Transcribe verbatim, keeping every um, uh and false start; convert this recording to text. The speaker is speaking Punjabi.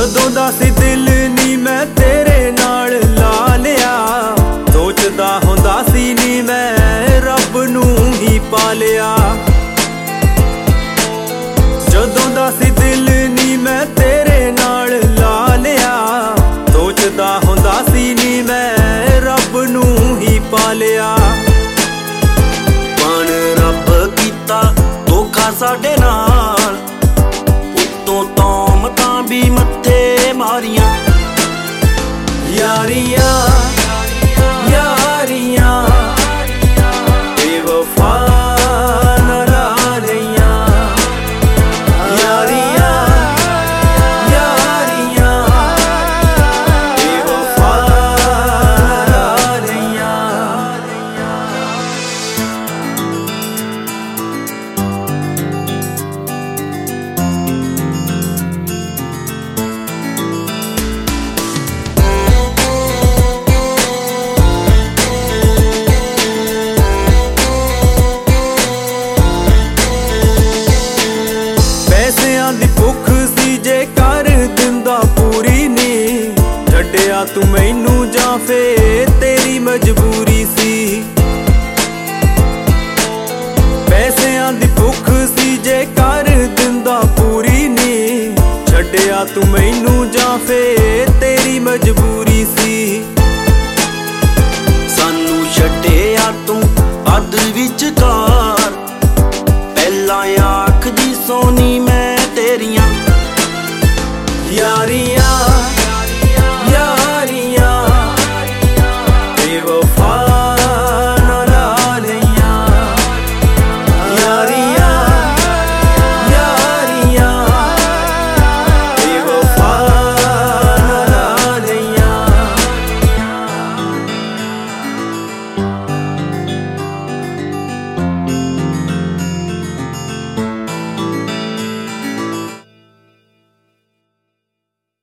ਜਦੋਂ ਦਾ ਸੀ ਦਿਲ ਨੀ ਮੈਂ ਤੇਰੇ ਨਾਲ ਲਾ ਲਿਆ, ਸੋਚਦਾ ਹੁੰਦਾ ਸੀ ਨੀ ਮੈਂ ਰੱਬ ਨੂੰ ਹੀ ਪਾ ਲਿਆ। ਜਦੋਂ ਦਾ ਸੀ ਦਿਲ ਨੀ ਮੈਂ ਤੇਰੇ ਨਾਲ ਲਾ ਲਿਆ, ਸੋਚਦਾ ਹੁੰਦਾ ਸੀ ਨੀ ਮੈਂ ਰੱਬ ਨੂੰ ਹੀ ਪਾ ਲਿਆ। ਬਣ ਰੱਬ ਕੀਤਾ ਧੋਖਾ ਸਾਡੇ ਨਾਲ, ਉੱਤੋਂ ਤੌਮਤਾਂ ਵੀ ਮੱਥੇ ਮਾਰੀਆਂ। ਯਾਰੀਆਂ ਯਾਰੀਆਂ ਬੇਵਫਾ ਨਾ ਲਈਆਂ। ਯਾਰੀਆਂ ਯਾਰੀਆਂ ਬੇਵਫਾ ਨਾ ਲਈਆਂ। ਪੈਸਿਆਂ ਦੀ ਭੁੱਖ ਸੀ ਜੇ ਕਰ ਦਿੰਦਾ ਪੂਰੀ ਨੀ, ਛੱਡਿਆ ਤੂੰ ਮੈਨੂੰ ਜਾਂ ਫੇਰ ਤੇਰੀ ਮਜਬੂਰੀ ਸੀ। ਪੈਸਿਆਂ ਦੀ ਭੁੱਖ ਸੀ ਜੇ ਕਰ ਦਿੰਦਾ ਪੂਰੀ ਨੀ, ਛੱਡਿਆ ਤੂੰ ਮੈਨੂੰ ਜਾਂ ਫੇਰ ਤੇਰੀ ਮਜਬੂਰੀ